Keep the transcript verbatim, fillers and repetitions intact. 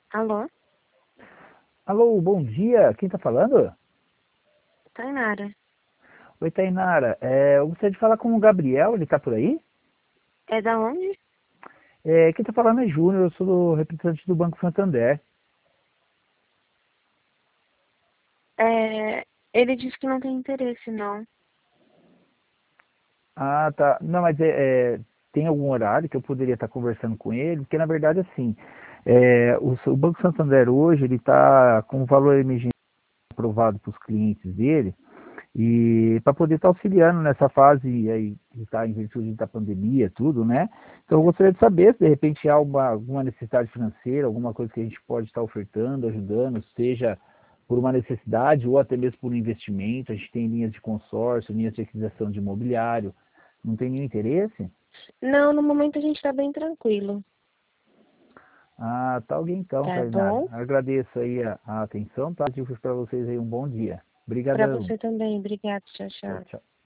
Alô? Alô, bom dia. Quem tá falando? Tainara. Oi, Tainara. É, eu gostaria de falar com o Gabriel, ele tá por aí? É da onde? É, quem tá falando é Júnior, eu sou do representante do Banco Santander. É, ele disse que não tem interesse, não. Ah, tá. Não, mas é, é, tem algum horário que eu poderia estar conversando com ele? Porque, na verdade, assim, é, o, o Banco Santander hoje, ele tá com o valor emergencial aprovado para os clientes dele, e para poder estar auxiliando nessa fase aí que está em virtude da pandemia, tudo, né? Então eu gostaria de saber se de repente há alguma, alguma necessidade financeira, alguma coisa que a gente pode estar ofertando, ajudando, seja por uma necessidade ou até mesmo por um investimento. A gente tem linhas de consórcio, linhas de aquisição de imobiliário. Não tem nenhum interesse? Não, no momento a gente tá bem tranquilo. Ah, tá alguém então, Tá Tainara. bom? Agradeço aí a, a atenção, tá? Digo para vocês aí um bom dia. Pra Obrigadão. você também. Obrigada. Tchau, Tchau, tchau. tchau.